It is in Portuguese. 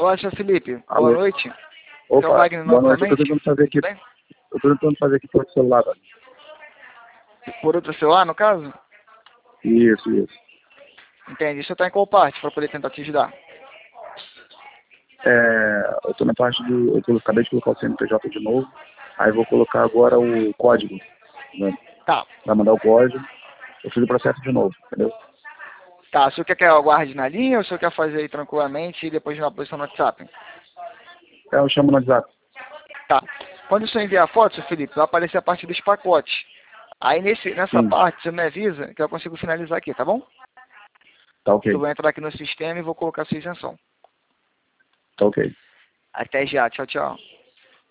Olá, seu Felipe. Alô. Boa noite. Opa, Seu Wagner boa noite. Eu novamente. tô tentando fazer aqui. Tudo bem? Eu tô tentando fazer aqui pelo celular, velho. Por outro celular, no caso? Isso. Entendi. Você está em qual parte para poder tentar te ajudar? Eu tô na parte do. Acabei de colocar o CNPJ de novo. Aí vou colocar agora o código. Né? Tá. Vai mandar o código. Eu fiz o processo de novo, entendeu? Tá. O senhor quer que eu aguarde na linha ou o senhor quer fazer aí tranquilamente e depois na posição no WhatsApp? Eu chamo no WhatsApp. Tá. Quando o senhor enviar a foto, seu Felipe, vai aparecer a parte dos pacotes. Aí nessa Sim, parte, você me avisa que eu consigo finalizar aqui, tá bom? tá Eu ok. vou entrar aqui no sistema e vou colocar a sua isenção. Tá ok. Até já. Tchau, tchau.